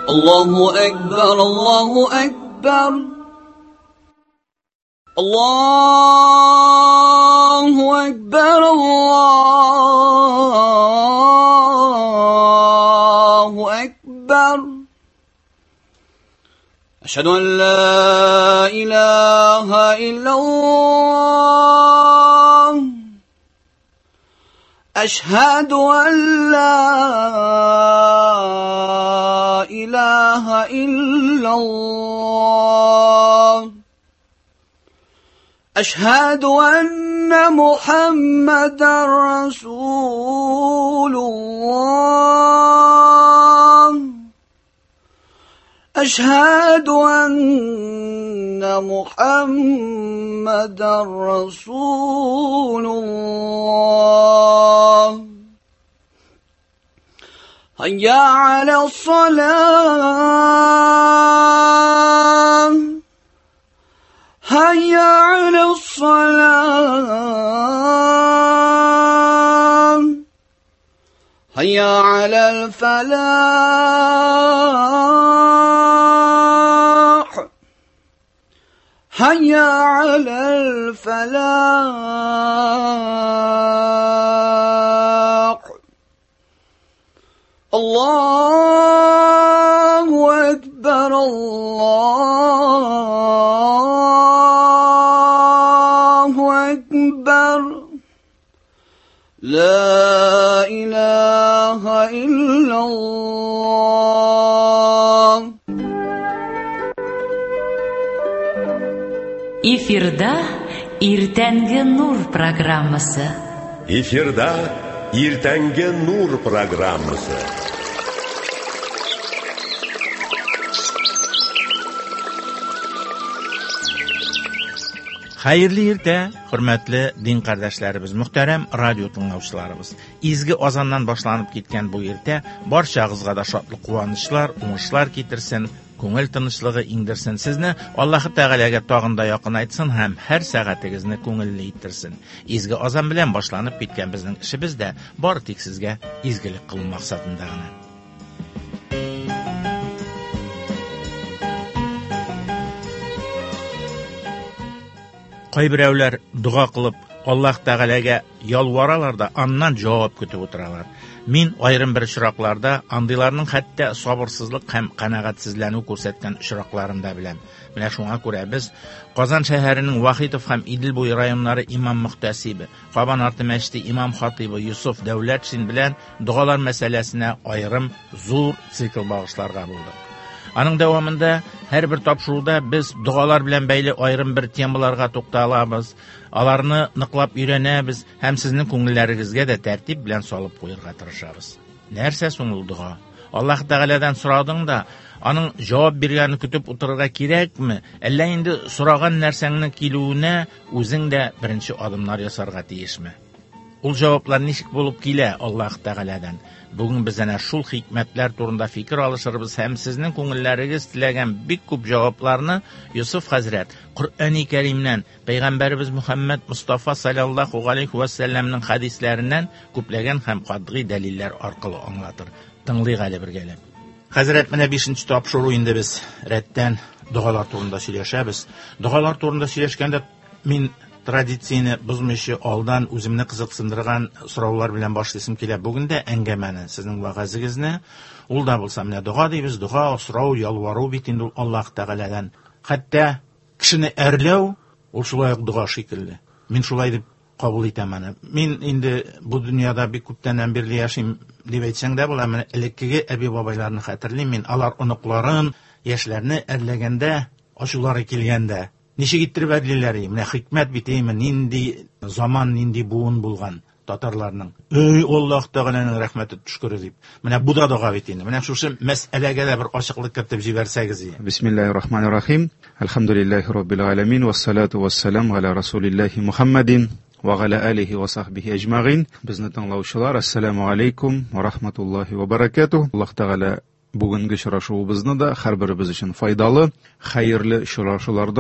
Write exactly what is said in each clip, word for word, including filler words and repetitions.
الله أكبر الله أكبر الله أكبر الله أكبر أشهد أن لا إله إلا الله أشهد أن لا إله إلا الله أشهد أن محمدا رسول الله أشهد أن محمدا رسول الله هيا على الصلاة هيا على الصلاة هيا على الفلاح هيا على الفلاح الله أكبر الله أكبر لا إله إلا الله. Эфирда Иртәнге нур программасы. Эфирда Иртәнге нур программасы. Xayrli irtə, hörmətli din qardaşlarımız, muhterem radyo dinləyicilərimiz. İzgi azandan başlanıb ketken bu irtə barçağızğa da şadlıq, quvonishlar, uğuşlar getirsin, ko'ngil tinchlig'i indirsin. Sizni Alloh Taolaga tog'inda yaqin aytsin ham har soatingizni ko'ngilli ettirsin. Izgi azan bilan boshlanib ketgan bizning ishimizda bor tek sizga izgilik qilmoq maqsadidagina. Qaybirovlar duo qilib Alloh Taolaga yolvoralarda andan javob kutib o'tiralar. Men ayrim bir ishroqlarda andilarning hatto sabırsızlıq ham qanoatsizlanib ko'rsatgan ishroqlarimda bilan. Mana shunga ko'ra biz Qozon shahrining Vahidov ham Idilbo'y rayonlari imom muhtasibi, Qoban Artimashdi imom xatibi Yusuf Davlatsin bilan duolar masalasini ayrim zo'r sikl bag'ishlarga bo'ldik. Aning davomida har bir topshiriqda biz duolar bilan bog'liq ayrim bir temalarga to'xtalamiz. Alarni niqlab o'rganamiz, ham sizning ko'ngillaringizga da tartib bilan solib qo'yirga tirishamiz. Narsa so'ngil duo. Alloh Taoladan so'radingda, aning javob berganini kutib o'tirishga kerakmi? Alla endi so'ragan narsangning keluvini o'zingda birinchi odamlar yasarga tegishmi? Ул javoblar nishik bo'lib kela Alloh Taoladan. Bugun biz ana shul hikmatlar turunda fikr olishimiz ham sizning ko'ngillaringiz tilagan bek ko'p javoblarni Yusuf Hazrat Qur'oni Karimdan, payg'ambarimiz Muhammad Mustafa sallallohu alayhi va sallamning hadislaridan ko'plagan ham qat'iy dalillar orqali anglatir. Tinglayga birgalab. Hazrat mana beshinchi topshiruq endi biz ratdan duolar turunda so'rashamiz. Duolar turunda so'rashganda men traditsiyani buzmishi oldan o'zimni qiziqsindirgan so'rovlar bilan boshlasam keladi. Bugunda angamani sizning va'zingizni ulda bo'lsa, mana duo deymiz, duo, so'rov, yolvoruv bitindu Alloh Taoladan. Hatto kishini arlov, ul shulay duo shekilli. Men shulay deb qabul etaman. Men endi bu dunyoda bir ko'pdan beri yashayman deb aytsangda bo'laman. Ilkkiga abi boboylarni xotirlayman. Men alar unuqlarim, yoshlarni arlaganda, oshulari kelganda Nişe gittirib adlileri, mine hikmet biteymi, nindi zaman, nindi buğun bulgan tatarlarının. Ey Allah Teala'nın rahmeti tüşkür edip. Mine bu da dua biteyini. Mine şu meselege de bir açıklık katib jiberseniz. Bismillahirrahmanirrahim. Elhamdülillahi Rabbil alemin. Vessalatu vesselam ala Resulillahi Muhammedin ve ala alihi ve sahbihi ecma'in. Bizni tanlawçılar, assalamu aleykum ve rahmetullahi ve berekatuh. Allah Teala bugungi uchrashuvimizni da har birimiz uchun foydali, xayrli uchrashuvlardan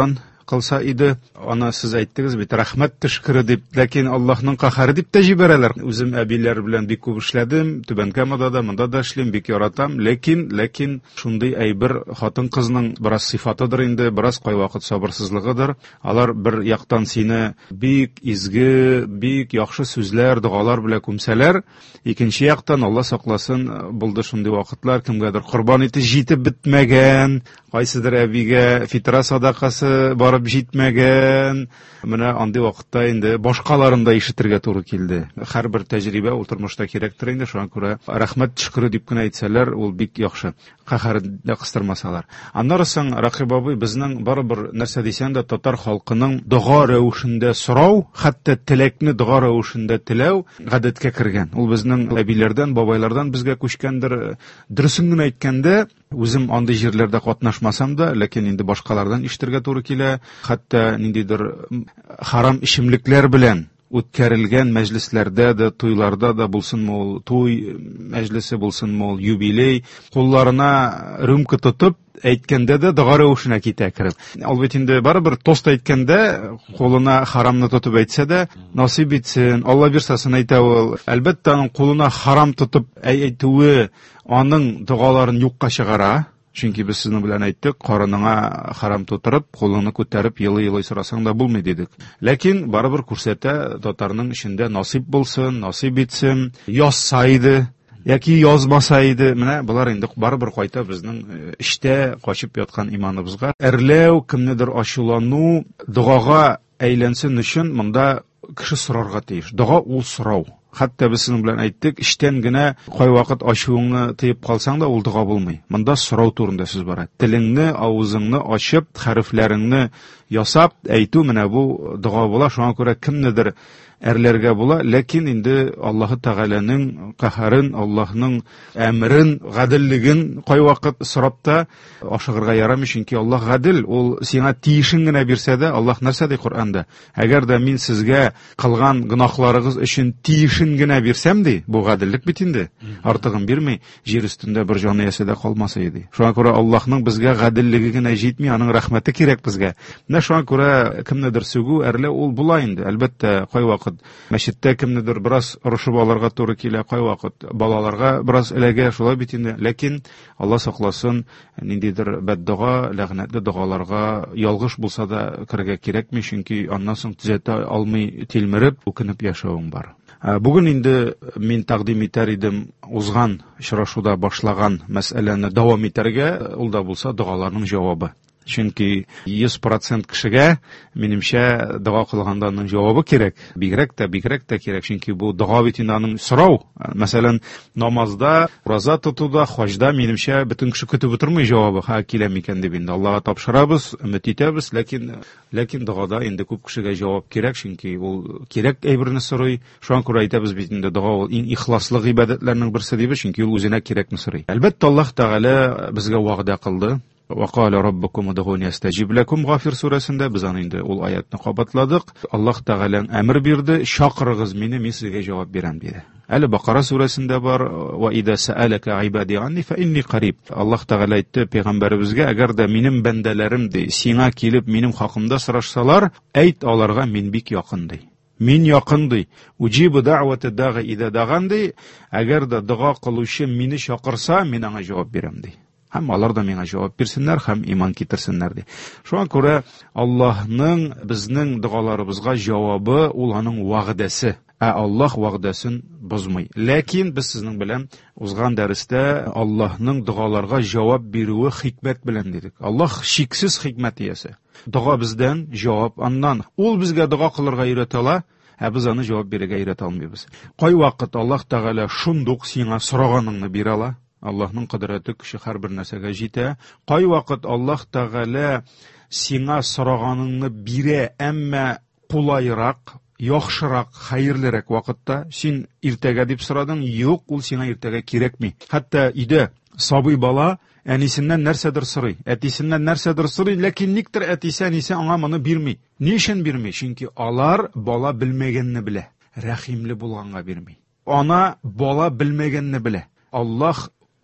кылса иде. Аны сез әйттегез бит, рәхмәт төшкере дип, ләкин Аллаһның каһары дип тә җибәрәләр. Үзем әбиләр белән бик күп эшләдем, Түбән Камада да, монда да эшлим, бик яратам, ләкин ләкин шундый әйбер хатын-кызның бераз сыйфатыдыр инде, бераз кайвакыт сабырсызлыгыдыр. Алар бер яктан сине бик изге, бик яхшы сүзләр, дугалар белән күмсәләр, икенче яктан Алла сакласын, булды шундый вакытлар, кемгәдер корбан ите җитеп бетмәгән, кайсыдыр әбигә фитра садакасы барып җитмәгән. Менә андый вакытта инде башкаларын да ишетергә туры килде. Һәрбер тәҗрибә ул тормышта кирәктер инде, шуңа күрә рәхмәт шөкре дип кенә әйтсәләр, ул бик яхшы. Каһәрен дә кыстырмасалар. Аннары соң Ракыйб абый безнең барыбер нәрсә дисәң дә татар халкының дуга рәвешендә сорау, хәтта теләкне дуга рәвешендә теләү гадәткә кергән. Ул безнең әбиләрдән, бабайлардан безгә күчкәндер. Дөресен генә әйткәндә, үзем андый җирләрдә катнашмасам да, ләкин инде башкалардан ишетергә туры килә. Хәтта ниндидер харам ишемлекләр белән үткәрелгән мәҗлесләрдә дә, туйларда да булсынмы ул туй мәҗлесе, булсынмы ул юбилей, кулларына рюмка тотып әйткәндә дә дуга рәвешенә китә кереп. Ул бит инде барыбер тост әйткәндә кулына харамны тотып әйтсә дә, насыйп итсен, Алла бирсәсен әйтә ул. Әлбәттә, аның кулына харам тотып әйтүе аның дугаларын юкка чыгара. Чөнки без сезнең белән әйттек, карыныңа харам тутырып, кулыңны күтәреп елый-елый сорасаң да булмый дидек. Ләкин барыбер күрсәтә, татарның эчендә насыйп булсын, насыйп итсен, язса иде, яки язмаса иде. Менә булар инде барыбер кайта безнең эчтә качып яткан иманыбызга. Әрләү, кемнедер ачулану, дугага әйләнсен өчен монда кеше сорарга тиеш. Дуга ул сорау. Хәтта без сезнең белән әйттек, эчтән генә кайвакыт ачуыңны тыеп калсаң да ул дуга булмый. Монда сорау турында сүз бара. Телеңне, авызыңны ачып, хәрефләреңне ясап әйтү менә бу дуга була. Шуңа күрә кемнедер әрләргә була, ләкин инде Аллаһы Тәгаләнең каһәрен, Аллаһның әмрен, гаделлеген кайвакыт сорап та ашыгырга ярамый, чөнки Аллаһ гадел, ул сиңа тиешен генә бирсә дә, Аллаһ нәрсә ди Коръәндә? Әгәр дә мин сезгә кылган гынахларыгыз өчен тиешен генә бирсәм ди, бу гаделлек бит инде. Артыгын бирми, җир үстендә бер җан иясе дә калмаса иде. Шуңа күрә Аллаһның безгә гаделлеге генә җитми, аның рәхмәте кирәк безгә. Менә шуңа күрә кемнедер сүгү, әрлә ул була инде. Әлбәттә, кайвакыт мәчеттә кемнедер бераз орышып алырга туры килә, кайвакыт балаларга бераз эләгә, шулай бит инде. Ләкин Алла сакласын, ниндидер бәддуга, ләгънәтле дугаларга ялгыш булса да кирәгә кирәкми, чөнки аннан соң төзәтә алмый тилмереп, үкенеп яшәвең бар. Бүген инде мин тәкъдим итәр идем узган очрашуда башлаган мәсьәләне дәвам итәргә, ул да булса дугаларның җавабы. Чөнки йөз процент кешегә минемчә дуга кылганда аның җавабы кирәк. Бигрәк тә, бигрәк тә кирәк, чөнки бу дуга бит инде аның сорау. Мәсәлән, намазда, роза тотуда, хаҗда минемчә бөтен кеше көтеп утырмый җавабы. Ха, киләм икән дип инде Аллага тапшырабыз, өмет итәбез, ләкин ләкин дугада инде күп кешегә җавап кирәк, чөнки ул кирәк әйберне сорый. Шуңа күрә әйтәбез бит инде дуга ул иң ихласлы гыйбадәтләрнең берсе дип, чөнки ул үзенә кирәкне сорый. Әлбәттә, Аллаһ Тәгалә безгә вәгъдә кылды. وقال ربكم ادعوني استجب لكم غافر сүрәсендә без аны инде ул аятны кабатладык. Аллаһ Тәгалә әмр бирде, шакырыгыз мине, мин сезгә җавап бирәм диде. Әле Бакара сүрәсендә бар, ва ида саалака ибади анни фа инни кариб. Аллаһ Тәгалә әйтте пәйгамбәребезгә, әгәр дә минем бәндәләрем ди сиңа килеп минем хакымда сорашсалар, әйт аларга мин бик якын ди. Мин якын ди. Уҗибу даъвата дагы ида даган ди, әгәр дә дуга кылучы мине чакырса, мин аңа җавап бирәм ди. Һәм алар да миңа җавап бирсеннәр, һәм иман китерсеннәр ди. Шуңа күрә Аллаһның безнең дугаларыбызга җавабы ул аның вәгъдәсе. Ә Аллаһ вәгъдәсен бозмый. Ләкин без сезнең белән узган дәрестә Аллаһның дугаларга җавап бирүе хикмәт белән дидек. Аллаһ шиксез хикмәт иясе. Дуга бездән, җавап аннан. Ул безгә дуга кылырга өйрәтә ала, ә без аны җавап бирергә өйрәтә алмыйбыз. Кайвакыт Аллаһ Тәгалә шундук сиңа сораганыңны бирә ала. Аллаһның кыдрәте кеше һәрбер нәрсәгә җитә. Кайвакыт Аллаһ Тәгалә сиңа сораганыңны бирә, әмма кулайрак, яхшырак, хәерлерәк вакытта. Син иртәгә дип сорадың, юк, ул сиңа иртәгә кирәкми. Хәтта өйдә сабый бала әнисеннән нәрсәдер сорый, әтисеннән нәрсәдер сорый, ләкин никтер әтисе, әнисе аңа моны бирми. Ни өчен бирми? Чөнки алар бала белмәгәнне белә, рәхимле булганга бирми. Ана бала белмәгәнне белә. Аллаһ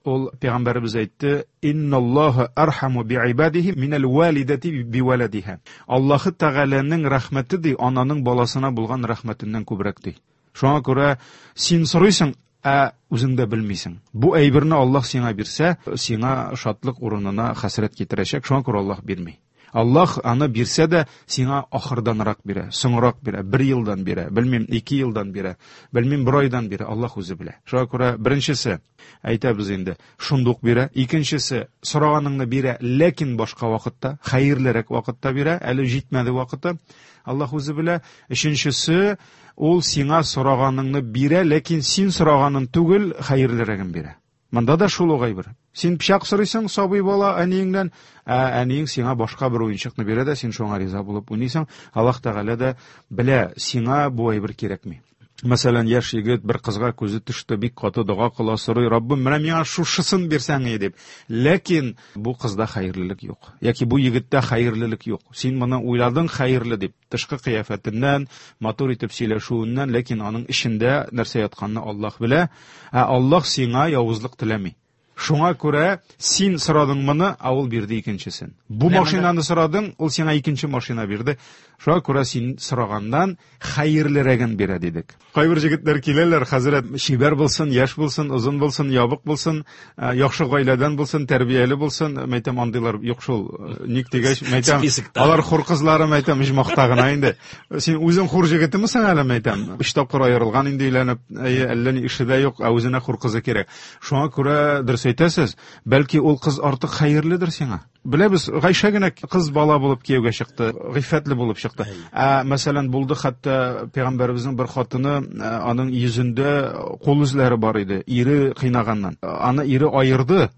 ул пәйгамбәрбез әйтте: "Инналлаха архаму би'ибадихи минал валидати биwaladiha." Аллаһ Тәгаләнең рәхмәте ди ананың баласына булган рәхмәтеннән күбрәк ди. Шуңа күрә син сорыйсың, ә үзең дә белмисең. Бу әйберне Аллаһ сиңа бирсә, сиңа шатлык урынына хәсрәт китерәчәк. Шуңа күрә Аллаһ бирми. Аллаһ аны бирсә дә сиңа ахырданрак бирә, соңрак бирә, бер елдан бирә, белмим, ике елдан бирә, белмим, бер айдан бирә, Аллаһ үзе белә. Шуңа күрә беренчесе әйтәбез инде, шундук бирә, икенчесе сораганыңны бирә, ләкин башка вакытта, хәерлерәк вакытта бирә, әле җитмәде вакыты, Аллаһ үзе белә. Өченчесе, ул сиңа сораганыңны бирә, ләкин син сораганын түгел, хәерлерәген бирә. Монда да шул угай бер. Син пичак сорыйсың, сабый бала әниеңнән, ә әниең сиңа башка бер уенчыкны бирә дә, син шуңа риза булып уйныйсың. Аллаһ Тәгалә дә белә, сиңа бу әйбер кирәкми. Мәсәлән, яшь егет бер кызга күзе төште, бик каты дуга кыла, сорый: "Раббым, менә миңа шушысын бирсәң иде" дип. Ләкин бу кызда хәерлелек юк. Яки бу егеттә хәерлелек юк. Син моны уйладың хәерле дип, тышкы кыяфәтеннән, матур итеп сөйләшүеннән, ләкин аның эчендә нәрсә ятканны Аллаһ белә. Ә Аллаһ сиңа явызлык теләми. Шуңа күрә син сорадың моны, ә ул бирде икенчесен. Бу машинаны сорадың, ул сиңа икенче машина бирде. Шуңа күрә син сорагандан хәерлерәген бирә дидек. Кайбер җегетләр киләләр, хәзрәт, шибәр булсын, яшь булсын, озын булсын, ябык булсын, яхшы гаиләдән булсын, тәрбияле булсын, мәйтәм андыйлар юк шул. Ник дигәч, мәйтәм, алар хур кызлары, мәйтәм, җмахта гына инде. Син үзең хур җегетемсең әле, мәйтәм. Өч тапкыр аерылган инде өйләнеп, әллә ни эше дә юк, ә үзенә хур кызы кирәк. Шуңа күрә дөрес әйтәсез, бәлки ул кыз артык хәерледер сиңа. Беләбез, Гайша генә кыз бала булып кияүгә чыкты, гыйффәтле булып чыкты. Ә мәсәлән, булды хәтта пәйгамбәребезнең бер хатыны, аның йөзендә кул эзләре бар иде, ире кыйнаганнан. Аны ире аерды,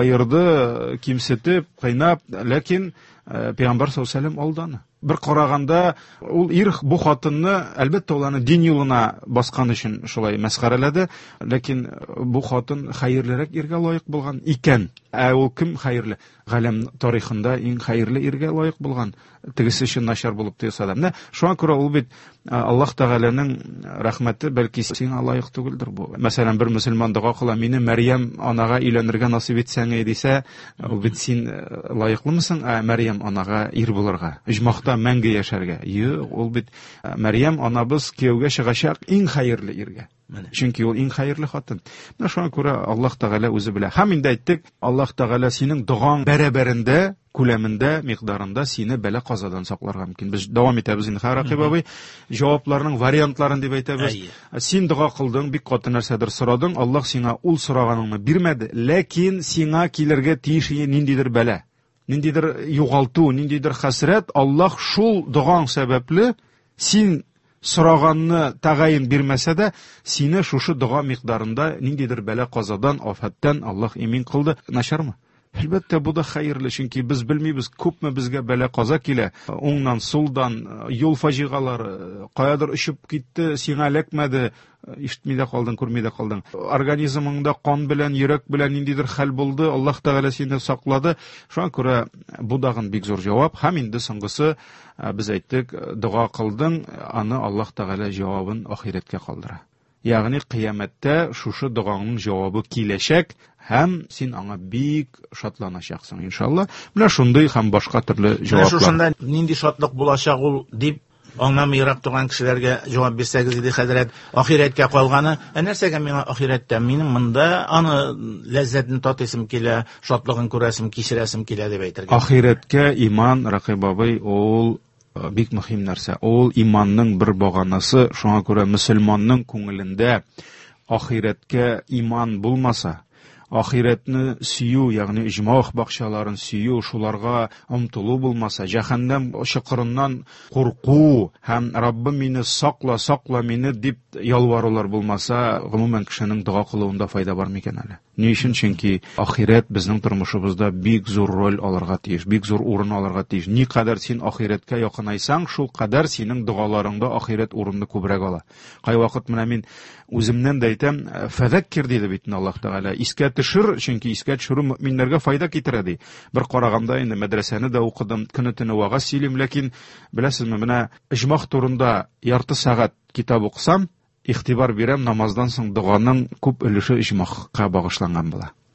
аерды, кимсетеп, кыйнап, ләкин пәйгамбәр саллаллаһу алейһи ва сәллям алданы. Бер караганда ул ир бу хатынны әлбәттә ул аны дин юлына баскан өчен шулай мәсхәрәләде, ләкин бу хатын хәерлерәк иргә лаек булган икән. Ә ул кем хәерле? Галәм тарихында иң хәерле иргә лаек булган. Тегесе өчен начар булып тоелса да. Менә шуңа күрә ул бит Аллаһ Тәгаләнең рәхмәте бәлки сиңа лаек түгелдер бу. Мәсәлән, бер мөселман дуга кыла: "Мине Мәрьям анага өйләнергә насыйп итсәң" дисә, ул бит син лаеклымысың, ә Мәрьям анага ир булырга, иҗмахта мәңге яшәргә. Юк, ул бит Мәрьям анабыз кияүгә чыгачак иң хәерле иргә. Чөнки ул иң хәерле хатын. Менә шуңа күрә Аллаһ Тәгалә үзе белә. Һәм инде әйттек, Аллаһ Тәгалә синең дугаң бәрабәрендә, күләмендә, микъдарында сине бәла казадан сакларга мөмкин. Без дәвам итәбез инде, Рәкыйб абый. Җавапларның вариантларын дип әйтәбез. Син дуга кылдың, бик каты нәрсәдер сорадың, Аллаһ сиңа ул сораганыңны бирмәде, ләкин сиңа килергә тиеш ниндидер бәла, ниндидер югалту, ниндидер хәсрәт, Аллаһ шул дугаң сәбәпле син сораганны тәгаен бирмәсә дә, сине шушы дуга микъдарында ниндидер бәла казадан, афаттан Аллаһ имин кылды. Начармы? Әлбәттә, бу да хәерле, чөнки без белмибез, күпме безгә бәла каза килә. Уңнан, сулдан, юл фаҗигалары, каядыр очып китте, сиңа эләкмәде, ишетми дә калдың, күрми дә калдың. Организмыңда кан белән, йөрәк белән ниндидер хәл булды, Аллаһ Тәгалә сине саклады. Шуңа күрә бу дагын бик зур җавап. Һәм инде соңгысы, без әйттек, дуга кылдың, аны Аллаһ Тәгалә җавабын ахиреткә калдыра. Ягъни кыямәттә шушы дугаңның җавабы киләчәк, һәм син аңа бик шатланачаксың, иншалла. Менә шундый һәм башка төрле җаваплар. Шушында нинди шатлык булачак ул дип аңламый ярап торган кешеләргә җавап бирсәгез иде, хәзрәт, ахирәткә калганы. Ә нәрсәгә миңа ахирәттә? Минем монда аны ләззәтен татысым килә, шатлыгын күрәсем, кичерәсем килә дип әйтергә. Ахирәткә иман, Рәкыйб абый, ул бик мөһим нәрсә. Ул иманның бер баганасы. Шуңа күрә мөселманның күңелендә ахирәткә иман булмаса, ахирәтне сөю, ягъни иҗмах бакчаларын сөю, шуларга омтылу булмаса, җәһәннәм чокырыннан курку һәм Раббым мине сакла, сакла мине дип ялварулар булмаса, гомумән кешенең дуга кылуында файда бар микән әле? Ни өчен? Чөнки ахирәт безнең тормышыбызда бик зур роль алырга тиеш, бик зур урын алырга тиеш. Ни кадәр син ахирәткә якынайсаң, шул кадәр синең дугаларыңда ахирәт урынны күбрәк ала. Кай вакыт менә мин үземнән дә әйтәм, фәзәккир диде бит Аллаһ Тәгалә. Искә төшер, чөнки искә төшерү мөэминнәргә файда китерә ди. Бер караганда инде мәдрәсәне дә укыдым, көне-төне вагаз сөйлим, ләкин беләсезме, менә иҗмах турында ярты сәгать китап укысам, игътибар бирәм, намаздан соң дуганың күп өлеше иҗмахка багышланган була.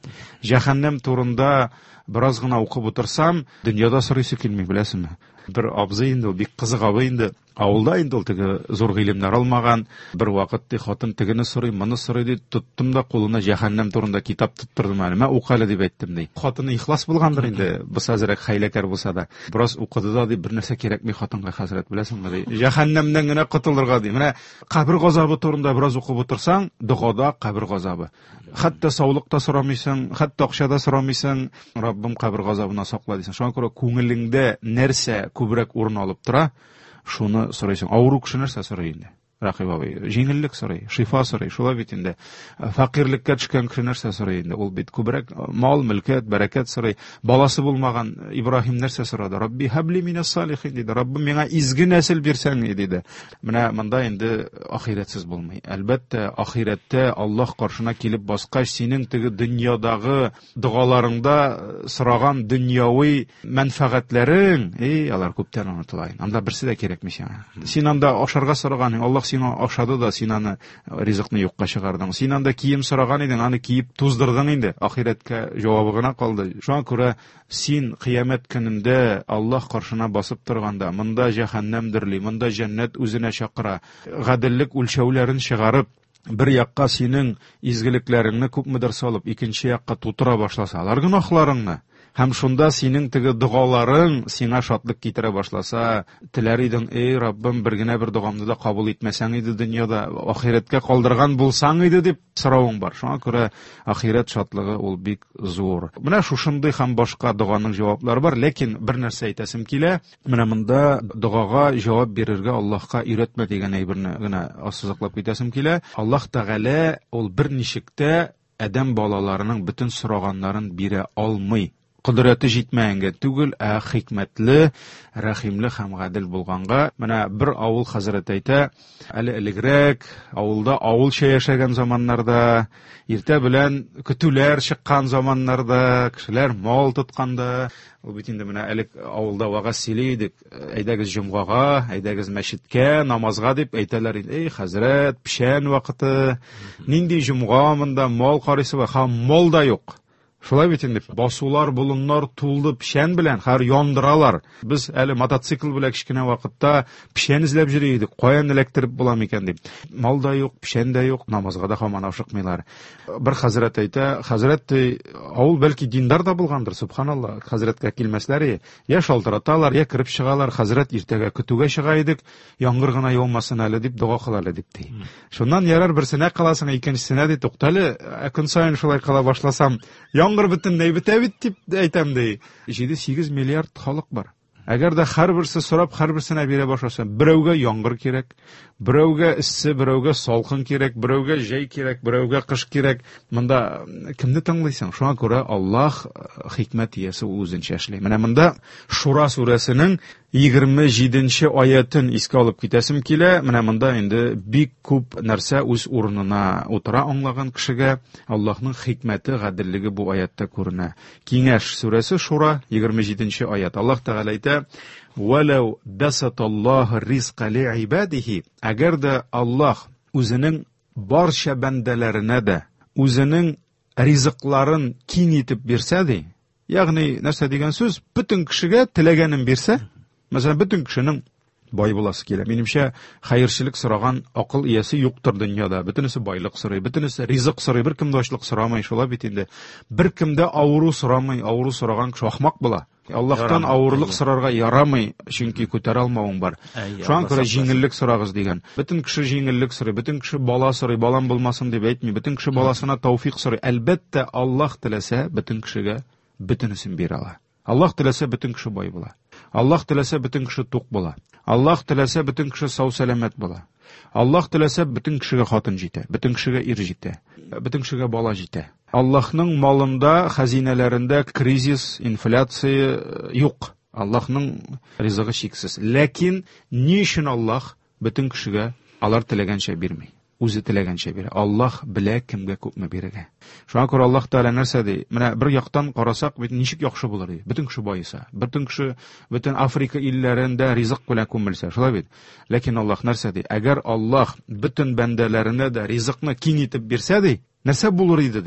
Җәһәннәм турында бераз гына укып утырсам, дөньяда сорыйсы килми, беләсеңме? Бер абзый инде, бик кызык абый инде. Авылда инде ул теге зур гыйлемнәр алмаган. Бер вакыт ди хатын тегене сорый, моны сорый ди, тоттым да кулына җәһәннәм турында китап тоттырдым әле. Мен укы дип әйттем ди. Хатыны ихлас булгандыр инде, бу хәзрәк хәйләкәр булса да. Бераз укыды да ди, бер нәрсә кирәкми хатынга хәзрәт, беләсеңме ди. Җәһәннәмнән генә котылырга ди. Менә кабер газабы турында бераз укып утырсаң, дугада кабер газабы. Хәтта саулыкта сорамыйсың, хәтта акчада сорамыйсың, Раббым кабер газабына сакла дисең. Шуңа күрә күңелеңдә нәрсә күбрәк урын алып тора, шуны сорыйсың. Авыру кеше нәрсә сорый инде? Рахим абый, җиңеллек сорый, шифа сорый, шулай бит инде. Факирлеккә төшкән кеше нәрсә сорый инде? Ул бит күбрәк мал, мөлкәт, бәрәкәт сорый. Баласы булмаган Ибраһим нәрсә сорады? Рабби хабли минас салихин диде. Раббым миңа изге нәсел бирсәң диде. Менә монда инде ахиратсыз булмый. Әлбәттә, ахиратта Аллаһ каршына килеп баскач, синең теге дөньядагы дугаларыңда сораган дөньяви мәнфәгатьләрең, эй, алар күптән онытыла. Анда берсе дә кирәкми сиңа. Син анда ашарга сораганың, Аллаһ сиңа ашады да, син аны ризыкны юкка чыгардың. Син анда кием сораган идең, аны киеп туздырдың инде. Ахиратка җавабы гына калды. Шуңа күрә син кыямәт көнендә Аллаһ каршына басып торганда, монда җәһәннәм дирли, монда җәннәт үзенә чакыра. Гаделлек үлчәүләрен чыгарып, бер якка синең изгелекләреңне күпмедер салып, икенче якка тутыра башласа, алар гынахларыңны, һәм шунда синең теге дугаларың сиңа шатлык китерә башласа, теләр идең, эй Раббым, бер генә бер дугамны да кабул итмәсәң иде дөньяда, ахиратка калдырган булсаң иде дип соравың бар. Шуңа күрә ахират шатлыгы ул бик зур. Менә шушындый һәм башка дуганың җаваплары бар, ләкин бер нәрсә әйтәсем килә. Менә монда дугага җавап бирергә Аллаһка өйрәтмә дигән әйберне генә ассызыклап китәсем килә. Аллаһ Тәгалә ул бер ничектә адәм балаларының бөтен сораганнарын бирә алмый. Кудрәте җитмәгәнгә түгел, ә хикмәтле, рәхимле һәм гадел булганга. Менә бер авыл хәзрәт әйтә, әле элегрәк авылда авылча яшәгән заманнарда, иртә белән көтүләр чыккан заманнарда, кешеләр мал тотканда, ул бит инде менә элек авылда вагаз сөйли идек, әйдәгез җомгага, әйдәгез мәчеткә, намазга дип әйтәләр иде. Эй хәзрәт, пишән вакыты, нинди җомга монда мал карыйсы бар, һәм мал да юк. Шулай бит инде басулар, болыннар тулды пишән белән, һәр яндыралар. Без әле мотоцикл белән кичкенә вакытта пишән эзләп йөри идек, каян эләктереп була микән дип. Мал да юк, пишән дә юк, намазга да һаман ашыкмыйлар. Бер хәзрәт әйтә, хәзрәт авыл бәлки диндар да булгандыр, субханалла. Хәзрәткә килмәсләр, я шалтыраталар, я кирип чыгалар. Хәзрәт иртәгә көтүгә чыга идек, яңгыр гына яумасын әле дип дуга кылалар дип ди. Шуннан ярар берсенә кыласың, икенчесенә ди, туктале, көн саен шулай кыла башласам, яңгыр бөтенләй бетә бит дип әйтәм ди. җиде-сигез миллиард халык бар. Әгәр дә һәрберсе сорап, һәрберсенә бирә башласа, берәүгә яңгыр кирәк, берәүгә эссе, берәүгә салкын кирәк, берәүгә җәй кирәк, берәүгә кыш кирәк. Монда кемне тыңлыйсың? Шуңа күрә Аллаһ хикмәт иясе үзенчә эшли. Менә монда Шура сүрәсенең егерме җиденче аятын искә алып китәсем килә. Менә монда инде бик күп нәрсә үз урынына утыра аңлаган кешегә Аллаһның хикмәте, гаделлеге бу аятта күренә. Киңәш сүрәсе Шура егерме җиденче аят. Аллаһ Тәгалә әйтә: وَلَوْ بَسَطَ اللَّهُ الرِّزْقَ لِعِبَادِهِ. Әгәр дә Аллаһ үзенең барча бәндәләренә дә үзенең ризыкларын киң итеп бирсә ди, ягъни нәрсә дигән сүз, бөтен кешегә теләгәнен бирсә, мәсәлән, бөтен кешенең бай буласы килә. Минемчә, хәерчелек сораган акыл иясе юктыр дөньяда. Бөтенесе байлык сорый, бөтенесе ризык сорый, бер кем дә ачлык сорамый, шулай бит инде. Бер кем дә авыру сорамый, авыру сораган кеше ахмак була. Аллаһтан авырлык сорарга ярамый, чөнки күтәрә алмавың бар. Шуңа күрә җиңеллек сорагыз дигән. Бөтен кеше җиңеллек сорый, бөтен кеше бала сорый, балам булмасын дип әйтми, бөтен кеше баласына тауфик сорый. Әлбәттә, Аллаһ теләсә, бөтен кешегә бөтенесен бирә ала. Аллаһ теләсә, бөтен кеше бай була. Аллаһ теләсә, бөтен кеше тук була. Аллаһ теләсә, бөтен кеше сау-сәламәт була. Аллаһ теләсә, бөтен кешегә хатын җитә, бөтен кешегә ир җитә, бөтен кешегә бала җитә. Аллаһның малында, хәзинәләрендә кризис, инфляция юк. Аллаһның ризыгы чиксез. Ләкин ни өчен Аллаһ бөтен кешегә алар теләгәнчә бирми? Үзе теләгәнчә бирә. Аллаһ белә кемгә күпме бирергә. Шуңа күрә Аллаһ Тәгалә нәрсә ди? Менә бер яктан карасак, бит ничек яхшы булыр ди? Бөтен кеше байыса, бөтен кеше бөтен Африка илләрендә ризык белән күмелсә, шулай бит. Ләкин Аллаһ нәрсә ди? Әгәр Аллаһ бөтен бәндәләренә дә ризыкны киң итеп бирсә ди, нәрсә булыр иде ди?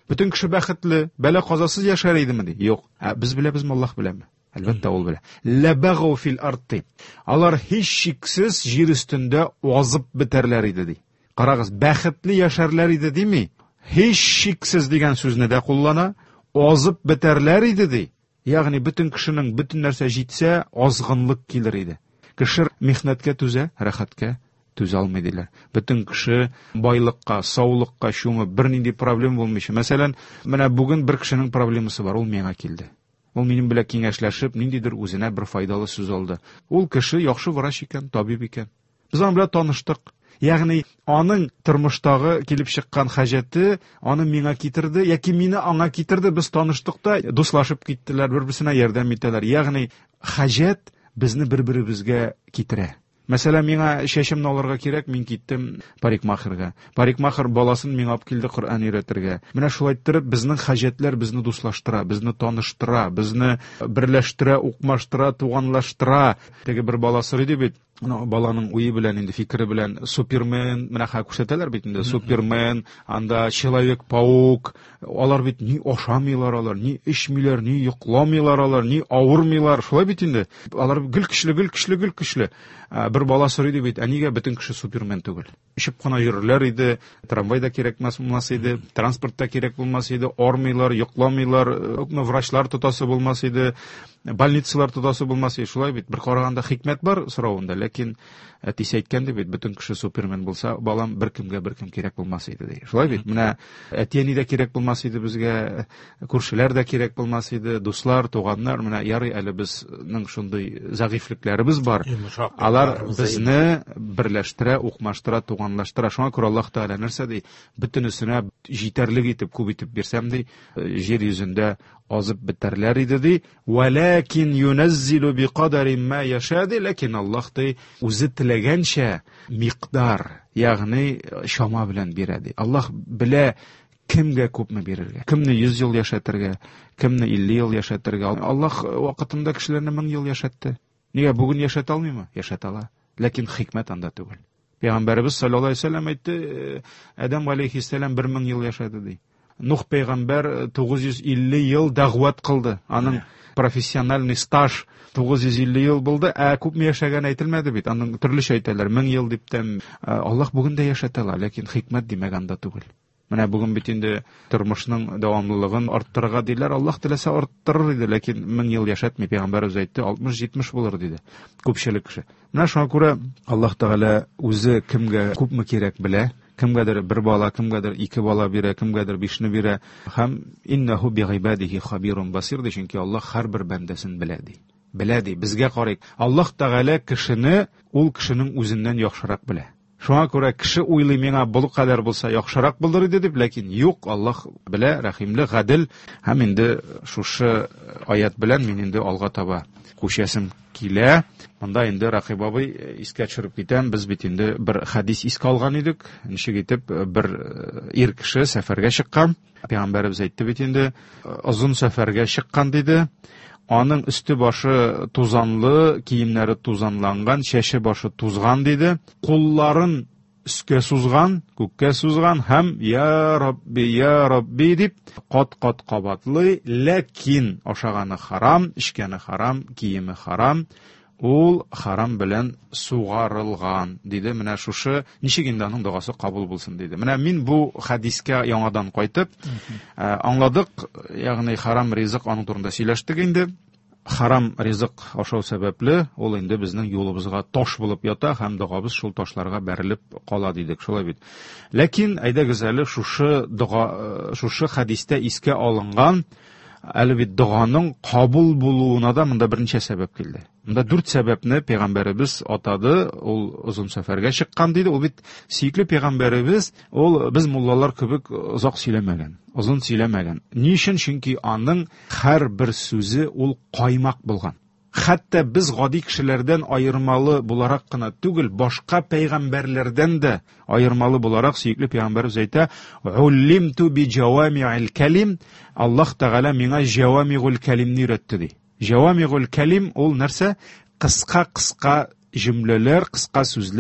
Бөтен кеше бәхетле, бәла казасыз яшәр идеме ди? Юк. Ә без беләбезме, Аллаһ беләме? Әлбәттә ул белә. Лабагу фил арди. Алар һич шиксез җир өстендә азып бетәрләр иде ди. Карагыз, бәхетле яшәрләр иде дими? Һич шиксез дигән сүзне дә куллана, азып бетәрләр иде ди. Ягъни бөтен кешенең бөтен нәрсә җитсә, азгынлык килер иде. Кеше михнәткә түзә, рәхәткә түзә алмый диләр. Бөтен кеше байлыкка, саулыкка чумып, бернинди проблема булмыйча. Мәсәлән, менә бүген бер кешенең проблемасы бар, ул миңа килде. Ул минем белән киңәшләшеп, ниндидер үзенә бер файдалы сүз алды. Ул кеше яхшы врач икән, табиб икән. Без аның белән таныштык. Ягъни аның тормыштагы килеп чыккан хаҗәте аны миңа китерде, яки мине аңа китерде, без таныштык та, дуслашып киттеләр, бер-берсенә ярдәм итәләр. Ягъни хаҗәт безне бер-беребезгә китерә. Мәсәлән, миңа чәчемне алырга кирәк, мин киттем парикмахерга. Парикмахер баласын миңа алып килде Коръән өйрәтергә. Менә шулай иттереп, безнең хаҗәтләр безне дуслаштыра, безне таныштыра, безне берләштерә, укмаштыра, туганлаштыра. Теге бер бала сорый ди бит, баланың уе белән, инде фикере белән, Супермен, менә ха күрсәтәләр бит инде, Супермен, анда Человек-паук, алар бит ни ашамыйлар алар, ни эчмиләр, ни йокламыйлар алар, ни авырмыйлар, шулай бит инде. Алар гел көчле, гел көчле, гел көчле. Бер бала сорый ди бит, әнигә бөтен кеше Супермен түгел. Ишеп кына йөрерләр иде, трамвайда кирәкмәс булмас иде, транспортта кирәк булмас иде, армыйлар, йокламыйлар, врачлар тотасы булмас иде, больницалар тотасы булмас иде. Шулай бит, бер караганда хикмәт бар соравында, ләкин әтисе әйткәнде бит, бөтен кеше Супермен булса, балам беркемгә беркем кирәк булмас иде ди. Шулай бит, менә әти-әни дә кирәк булмас иде безгә, күршеләр дә кирәк булмас иде, дуслар, туганнар, менә ярый әле безнең шундый зәгыйфлекләребез бар. Алар безне берләштерә, укмаштыра, туганлаштыра. Шуңа күрә Аллаһ Тәгалә нәрсә ди? Бөтенесенә җитәрлек итеп, күп итеп бирсәм ди, җир йөзендә азып бетәрләр иде ди. Вәләкин юнәззилу биқадарин ма яша ди, ләкин Аллаһ ди үзе теләгәнчә миқдар, ягъни шама белән бирә ди. Аллаһ белә кемгә күпме бирергә, кемне йөз ел яшәтергә, кемне илле ел яшәтергә. Аллаһ вакытында кешеләрне мең ел яшәтте. Нигә бүген яшәтә алмыймы? Яшәтә ала. Ләкин хикмәт анда түгел. Пәйгамбәрбез саллаллаһу алейһи ва сәллям әйтте, Адам алейһиссәлам бер мең ел яшәде ди. Нух пәйгамбәр тугыз йөз илле ел дәгъват кылды. Аның профессиональный стаж тугыз йөз илле ел булды, ә күпме яшәгән әйтелмәде бит. Аның төрлечә әйтәләр, мең ел дип тәм. Аллаһ бүген дә яшәтә ала, ләкин хикмәт димәк анда түгел. Менә бүген бит инде тормышның дәвамлылыгын арттырырга диләр. Аллаһ теләсә арттырыр иде, ләкин мең ел яшәтми. Пәйгамбәрбез әйтте, алтмыш-җитмеш булыр диде. Күпчелек кеше. Менә шуңа күрә Аллаһ Тәгалә үзе кемгә күпме кирәк белә. Кемгәдер бер бала, кемгәдер ике бала бирә, кемгәдер бишне бирә. Һәм иннаху биғибадихи хабирун басир ди, чөнки Аллаһ һәрбер бәндәсен белә ди. Белә ди, безгә карыйк. Аллаһ Тәгалә кешене ул кешенең үзеннән яхшырак белә. Шуңа күрә кеше уйлый, миңа бу кадәр булса яхшырак булыр иде дип, ләкин юк, Аллаһ белә, рәхимле, гадел. Һәм инде шушы аят белән мин инде алга таба күчәсем килә. Монда инде Ракыйб абый искә төшереп китәм. Без бит инде бер хадис искә алган идек. Ничек итеп бер ир кеше сәфәргә чыккан. Пәйгамбәрбез әйтте бит инде, озын сәфәргә чыккан диде. Аның үсте башы тузанлы, киемнәре тузанланган, чәче башы тузган диде. Кулларын үскә сузган, күккә сузган һәм я Рабби, я Рабби дип кат-кат кабатлый, ләкин ашаганы харам, ичкәне харам, киеме харам. Ул харам белән сугарылган диде. Менә шушы ничек инде аның дуасы кабул булсын диде. Менә мин бу хадискә яңадан кайтып аңладык, ягъни харам ризык аның турында сөйләштек инде. Харам ризык ашау сәбәпле ул инде безнең юлыбызга таш булып ята һәм дугабыз шул ташларга бәрелеп кала дидек, шулай бит. Ләкин әйдәгез әле шушы дуга, шушы хадистә искә алынган әле бит дуганың кабул булуына да монда берничә сәбәп килде. Монда дүрт сәбәпне пәйгамбәрбез атады. Ул озын сәфәргә чыккан диде. Ул бит сөйкле пәйгамбәрбез, ул без муллалар кебек озак сөйләмәгән, озын сөйләмәгән. Ни өчен? Чөнки аның һәрбер сүзе ул каймак булган. Хәтта без гади кешеләрдән аермалы буларак кына түгел, башка пәйгамбәрләрдән дә аермалы буларак сөйкле пәйгамбәрбез әйтә: "Уллимту би җавами'ил калим", Аллаһ Тәгалә миңа җавами'ул калимне өйрәтте ди. Җавами'ул калим ул нәрсә? Кыска-кыска җөмләләр, кыска сүзләр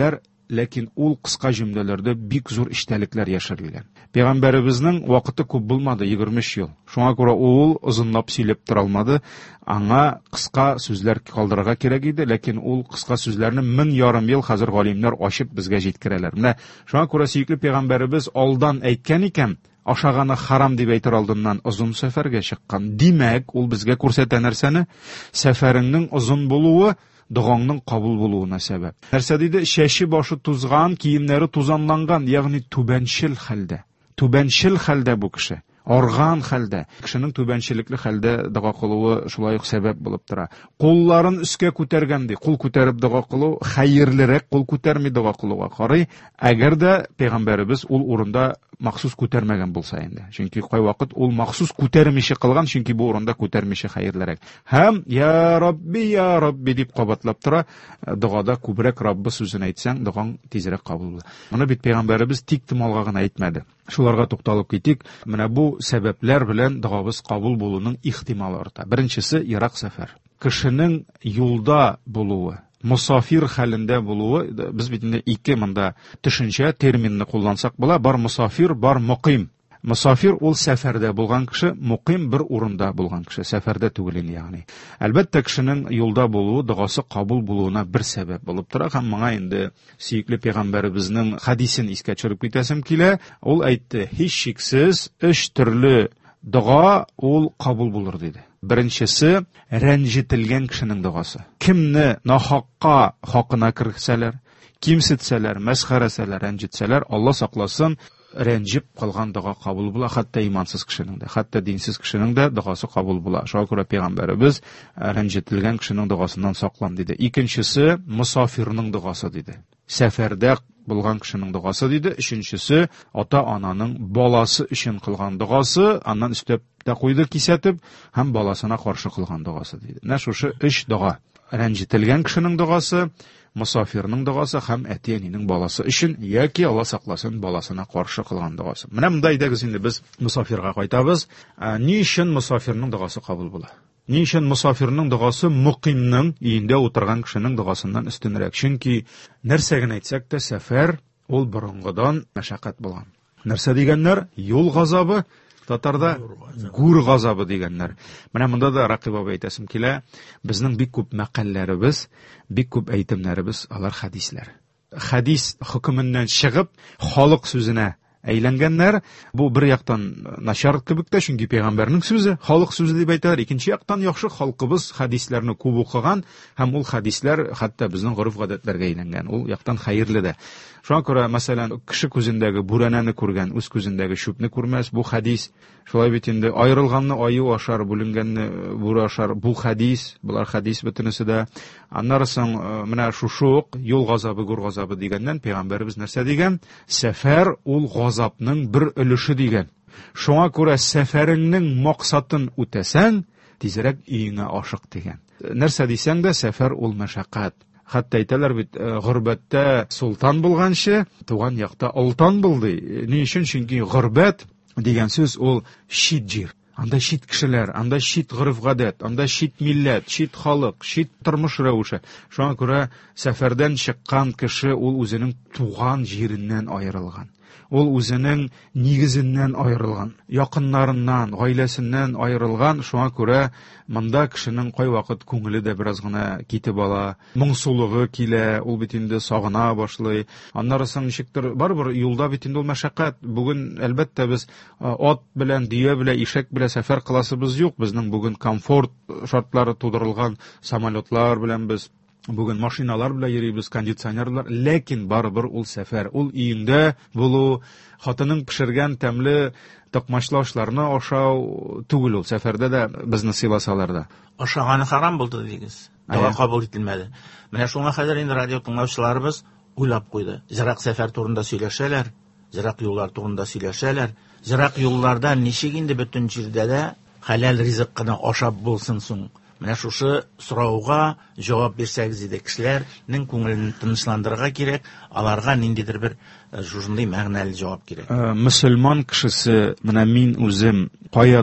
ләкин ул кыска җөмләләрдә бик зур иштәлекләр яшерелгән. Пәйгамбәребезнең вакыты күп булмады, егерме өч ел. Шуңа күрә ул озынлап сөйләп тора алмады. Аңа кыска сүзләр калдырырга кирәк иде, ләкин ул кыска сүзләрне мең ярым ел хәзер галимнәр ачып безгә җиткерәләр. Менә шуңа күрә сөекле пәйгамбәребез алдан әйткән икән, ашаганы харам дип әйтер алдыннан озын сәфәргә чыккан. Димәк, ул безгә күрсәтә нәрсәне? Сәфәреңнең озын булуы дугаңның кабул булуына сәбәп. Нәрсә диде? Шәше башы тузган, киемнәре тузанланган, ягъни түбәнчел хәлдә. Түбәнчел хәлдә бу кеше. Арган хәлдә. Кешенең түбәнчелекле хәлдә дуга кылуы шулай ук сәбәп булып тора. Кулларын өскә күтәргән ди. Кул күтәреп дуга кылу хәерлерәк, кул күтәрми дуга кылуга карый. Әгәр дә пәйгамбәребез ул урында махсус күтәрмәгән булса инде. Чөнки кай вакыт ул махсус күтәрмичә кылган, чөнки бу урында күтәрмичә хәерлерәк. Һәм я Рабби, я Рабби дип кабатлап тора. Дугада күбрәк Раббы сүзен әйтсәң, дугаң тизрәк кабул була. Моны бит пәйгамбәребез тик томалга гына әйтмәде. Шуларга тукталып китик. Менә бу сәбәпләр белән дугабыз кабул булуның ихтималы арта. Беренчесе ерак сәфәр. Кешенең юлда булуы, мусафир хәлендә булуы, без бит инде ике монда төшенчә терминны куллансак була, бар мусафир, бар муқим. Мусафир ул сәфәрдә булган кеше, муқим бер урында булган кеше, сәфәрдә түгел, ягъни. Әлбәттә кешенең юлда булуы дугасы кабул булуына бер сәбәп булып тора. Һәм моңа инде сөекле пәйгамбәребезнең хадисен искә төшереп китәсем килә. Ул әйтте: "Һич шиксез өч төрле дуга ул кабул булыр" диде. Беренчесе рәнҗетелгән кешенең дугасы. Кимне нахакка хакына кертсәләр, кимсетсәләр, мәсхәрәсәләр, рәнҗетсәләр, Алла сакласын, рәнҗеп калган дуга кабул була, хәтта имансыз кешенең дә, хәтта динсез кешенең дә дугасы кабул була. Шуңа күрә пәйгамбәребез рәнҗетелгән кешенең дугасыннан саклан диде. Икенчесе мусафирның дугасы диде. Сәфәрдә булган кешенең дугасы диде. Өченчесе ата-ананың баласы өчен кылган дугасы, аннан өстәп тә куйды кисәтеп, һәм баласына каршы кылган дугасы диде. Менә шушы өч дуга: рәнҗетелгән кешенең дугасы, мусафирның дугасы һәм әти-әнинең баласы өчен яки Алла сакласын баласына каршы кылган дугасы. Менә монда идегез инде без мусафирга кайтабыз. Ни өчен мусафирның дугасы кабул була? Ни өчен мусафирның дугасы муқимның өендә утырган кешенең дугасыннан өстенрәк? Чөнки нәрсә генә әйтсәк тә сәфәр ул борынгыдан мәшәкать булган. Нәрсә дигәннәр? Юл газабы, татарда гүр газабы дигәннәр. Менә монда да Ракиб абый әйтәсем килә, безнең бик күп мәкалләребез, бик күп әйтемнәребез алар хадисләр. Хадис хөкеменнән чыгып, халык сүзенә әйләнгәннәр. Бу бер яктан начар кебек тә, чөнки пәйгамбәрнең сүзе, халык сүзе дип әйтәләр. Икенче яктан яхшы, халкыбыз хадисләрне күп укыган һәм ул хадисләр хәтта безнең гореф-гадәтләргә әйләнгән. Ул яктан хәерле дә. Шуңа күрә, мәсәлән, кеше күзендәге бүрәнәне күргән, үз күзендәге шүпне күрмәс. Бу хадис. Шулай бит инде айрылганны аю ашар, бүленгәнне бүре ашар. Бу хадис, булар хадис бөтенесе дә. Аннары соң менә шушук юл газабы, гүр газабы дигәннән пәйгамбәребез нәрсә дигән? Сәфәр ул газапның бер өлеше дигән. Шуңа күрә сәфәреңнең максатын үтәсәң, тизрәк өеңә ашык дигән. Нәрсә дисәң дә, сәфәр ул мәшәкать. Хәтта әйтәләр бит, гөрбәттә султан булганчы, туган якта олтан булды. Ни өчен? Чөнки гөрбәт дигән сүз ул шит җир. Анда шит кешеләр, анда шит гореф-гадәт, анда шит милләт, шит халык, шит тормыш рәвеше. Шуңа күрә сәфәрдән чыккан кеше ул үзенең туган җиреннән аерылган. Ул үзенең нигезеннән аерылган, якыннарыннан, гаиләсеннән аерылган. Шуңа күрә монда кешенең кай вакыт күңеле дә бераз гына китеп ала, моңсулыгы килә, ул бит инде сагына башлый. Аннары соң ничектер барбыр юлда бит инде ул мәшәкать. Бүген әлбәттә без ат белән, дөя белән, ишәк белән сәфәр кыласыбыз юк. Безнең бүген комфорт шартлары тудырылган самолетлар белән без бүген машиналар белән йөрибез, кондиционерлар, ләкин барыбер ул сәфәр, ул өеңдә булу, хатының пешергән тәмле токмачлашларны ашау түгел ул. Сәфәрдә дә безне сыйласалар да. Ашаганы харам булды дигез. Дуга кабул ителмәде. Менә шуңа хәзер инде радио тыңлаучыларыбыз уйлап куйды. Зирак сәфәр турында сөйләшәләр, зирак юллар турында сөйләшәләр. Зирак юлларда ничек инде бөтен җирдә дә хәләл ризык кына ашап булсын соң? Менә шушы сорауга җавап бирсәгез иде, кешеләрнең күңелен тынычландырырга кирәк, аларга ниндидер бер шушындый мәгънәле җавап кирәк. Мөселман кешесе, менә мин үзем каядыр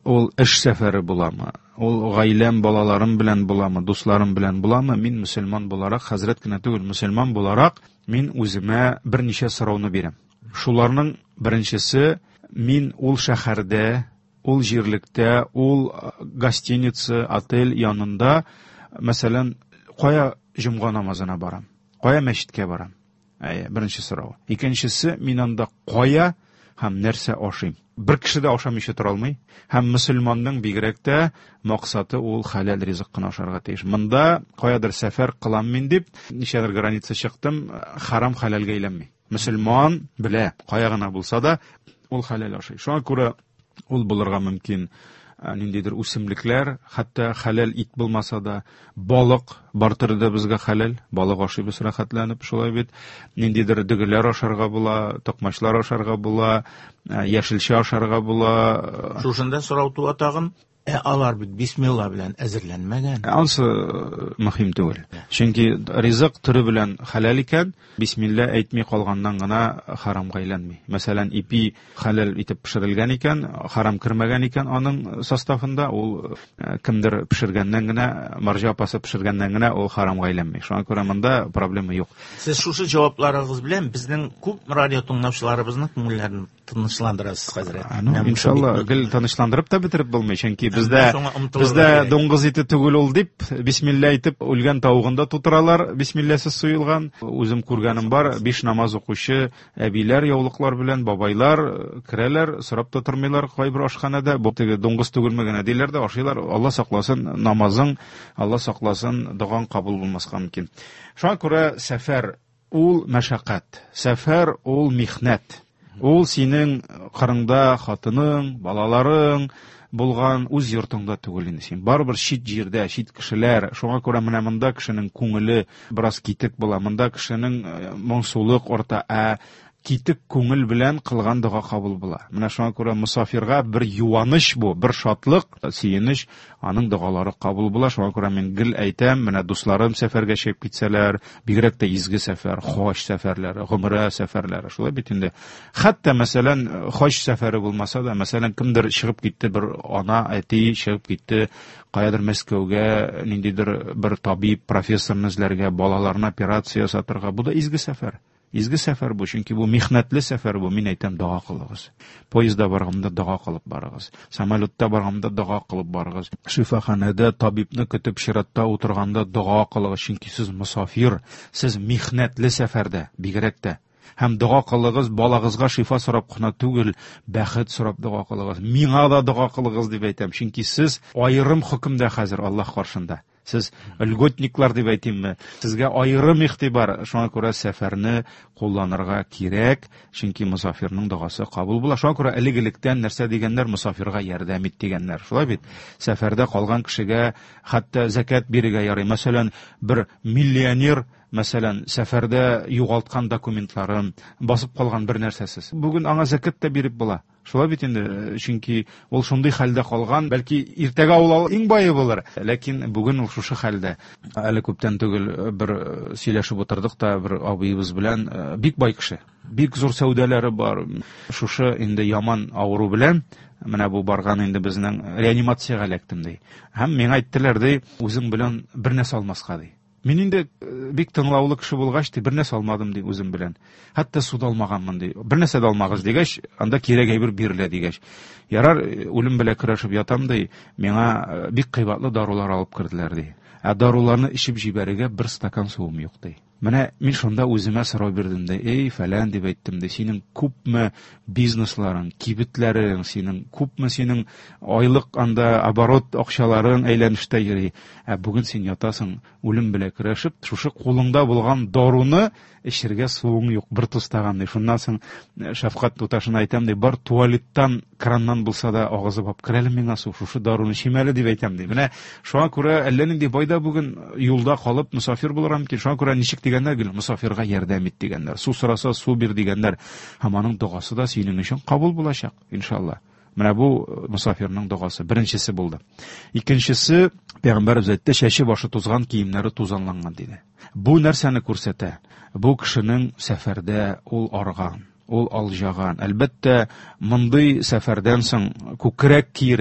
ул эш сәфәре буламы, ул гаиләм, балаларым белән буламы, дусларым белән буламы, мин мөселман буларак, хәзрәт кенә түгел, мөселман буларак, мин үземә берничә сорауны бирәм. Шуларның беренчесе, мин ул шәһәрдә, ул җирлектә, ул гостиница, отель янында, мәсәлән, кая җомга намазына барам, кая мәчеткә барам. Әйе, беренче сорау. Икенчесе, мин анда кая һәм нәрсә ашыйм. Бер кеше дә ашамыйча тора алмый, һәм мөселманның бигрәк тә максаты ул хәләл ризык кына ашарга тиеш. Монда каядыр сәфәр кылам мин дип, ничәдер граница чыктым, харам хәләлгә әйләнми. Мөселман белә, кая гына булса да ул хәләл ашый. Шуңа күрә ул булырга мөмкин ниндидер үсемлекләр, хәтта хәләл ит булмаса да, балык бар төрдә безгә хәләл, балык ашыйбыз рәхәтләнеп, шулай бит. Ниндидер дөгеләр ашарга була, токмачлар ашарга була, яшелчә ашарга була. Шушында сорау туа тагын, ә алар бит бисмилла белән әзерләнмәгән. Ансы мөһим түгел. Чөнки ризык түре белән хәләл икән, бисмилла әйтми калганнан гына харамга әйләнми. Мәсәлән, ипи хәләл итеп пешерелгән икән, харам кертмәгән икән аның составында, ул кемдер пешергәннән генә, марҗа апасы пешергәннән генә ул харамга әйләнми. Шуңа күрә монда проблема юк. Сез шушы җавапларыгыз белән безнең күп радио тыңлаучыларыбызның күңелләрен тынычландырасыз, хәзрәт. Иншалла, гел тынычландырып та бетереп булмый, чөнки бездә бездә дуңгыз ите түгел ул дип, бисмилла әйтеп, үлгән тавыгында тутыралар, бисмилласыз суелган. Үзем күргәнем бар, биш намаз укучы әбиләр, яулыклар белән бабайлар керәләр, сорап та тормыйлар кайбер ашханәдә, бу теге дуңгыз түгелме генә диләр дә ашыйлар. Алла сакласын, намазың, Алла сакласын, дугаң кабул булмаска мөмкин. Шуңа күрә сәфәр ул мәшәкать, сәфәр ул михнәт. Ул синең кырыңда хатының, балаларың булган үз йортыңда түгел инде син. Барыбер чит җирдә, чит кешеләр. Шуңа күрә менә монда кешенең күңеле бераз китек була. Монда кешенең моңсулык орта, ә китек күңел белән кылган дуга кабул була. Менә шуңа күрә мусафирга бер юаныч бу, бер шатлык, сөенеч, аның дугалары кабул була. Шуңа күрә мин гел әйтәм, менә дусларым сәфәргә чыгып китсәләр, бигрәк тә изге сәфәр, хаҗ сәфәрләре, гомрә сәфәрләре, шулай бит инде. Хәтта мәсәлән, хаҗ сәфәре булмаса да, мәсәлән, кемдер чыгып китте, бер ана, әти чыгып китте, каядыр Мәскәүгә, ниндидер бер табиб, профессорны эзләргә, балаларына операция ясатырга, бу да изге сәфәр. Изге сәфәр бу, чөнки бу михнәтле сәфәр бу. Мин әйтәм, дуга кылыгыз. Поездда барганда дуга кылып барыгыз. Самолетта барганда дуга кылып барыгыз. Шифаханәдә табибны көтеп чиратта утырганда дуга кылыгыз, чөнки сез мусафир, сез михнәтле сәфәрдә, бигрәк тә. Һәм дуга кылыгыз, балагызга шифа сорап кына түгел, бәхет сорап дуга кылыгыз. Миңа да дуга кылыгыз дип әйтәм, чөнки сез аерым хөкемдә хәзер Аллаһ каршында. Сез льготниклар дип әйтимме? Сезгә аерым игътибар. Шуңа күрә сәфәрне кулланырга кирәк, чөнки мусафирның дугасы кабул була. Шуңа күрә элек-электән нәрсә дигәннәр, мусафирга ярдәм ит дигәннәр. Шулай бит. Сәфәрдә калган кешегә хәтта закат бирергә ярый. Мәсәлән, бер миллионер, мәсәлән, сәфәрдә югалткан документларын, басып калган бер нәрсәсез. Бүген аңа закат та биреп була. Шулай бит инде, чөнки ул шундый хәлдә калган, бәлки иртәгә ул иң бае булыр. Ләкин бүген ул шушы хәлдә. Әле күптән түгел бер сөйләшеп утырдык та бер абыебыз белән, бик бай кеше. Бик зур сәүдәләре бар. Шушы инде яман авыру белән менә бу барган инде безнең реанимациягә эләктем ди. Һәм миңа әйттеләр ди, үзең белән бер нәрсә алмаска ди. Мин инде бик тыңлаулы кеше булгач, ди, бер нәрсә алмадым ди үзем белән. Хәтта суд алмаганмын ди. Бер нәрсә дә алмагыз дигәч, анда кирәк әйбер бирелә дигәч. Ярар, үлем белән көрәшеп ятам ди, миңа бик кыйбатлы дарулар алып керделәр ди. Ә даруларны ичеп җибәрергә бер стакан суым юк ди. Менә мин шунда үземә сорау бирдем дә, эй, фәлән дип әйттем дә, синең күпме бизнесларың, кибетләрең, синең күпме синең айлык анда оборот акчаларың әйләнештә йөри. Ә бүген син ятасың, үлем белән көрәшеп, шушы кулыңда булган даруны эчергә суың юк, бер тустаган ди. Шуннан соң шәфкать туташына әйтәм ди, бар туалеттан, краннан булса да агызып алып керәле миңа су, шушы даруны чимәле дип әйтәм ди. Менә шуңа күрә әллә нинди байда бүген юлда калып мусафир булырга мөмкин. Шуңа күрә ничек дигәннәр, гел мусафирга ярдәм ит дигәннәр. Су сораса су бир дигәннәр. Һәм аның дугасы да синең өчен кабул булачак, иншалла. Менә бу мусафирның дугасы беренчесе булды. Икенчесе, Пәйгамбәрбез әйтте, чәче башы тузган, киемнәре тузанланган диде. Бу нәрсәне күрсәтә? Бу кешенең сәфәрдә ул арган, ул алҗаган. Әлбәттә, мондый сәфәрдән соң күкрәк киереп,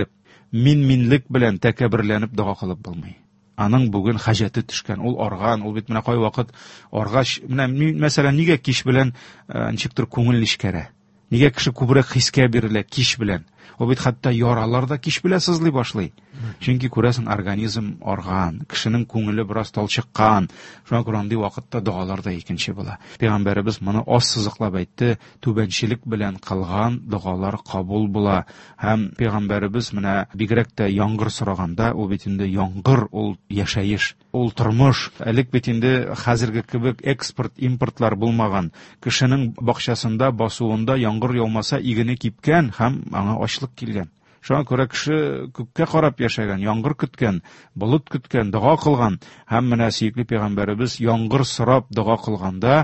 мин-минлек белән тәкәбберләнеп дуга кылып булмый. Аның бүген хаҗаты төшкән, ул арган, ул бит менә кай вакыт аргач, менә мәсәлән, нигә кич белән ничектер күңел нишкәрә? Нигә кеше күбрәк хискә бирелә кич белән? Ул бит хәтта яралар да кич белән сызлый башлый. Чөнки күрәсен организм арган, кешенең күңеле бераз талчыккан. Шуңа күрә андый вакытта дуалар да икенче була. Пәйгамбәребез моны аз сызыклап әйтте, түбәнчелек белән кылган дуалар кабул була. Һәм пәйгамбәребез менә бигрәк тә яңгыр сораганда, ул бит инде яңгыр, ул яшәеш, ул тормыш. Элек бит инде хәзерге кебек экспорт, импортлар булмаган. Кешенең бакчасында, басуында яңгыр яумаса, игене кипкән һәм аңа ачлык килгән. Шуңа күрә кеше күккә карап яшәгән, яңгыр көткән, болыт көткән, дуга кылган. Һәм менә сөекле пәйгамбәребез яңгыр сорап дуга кылганда,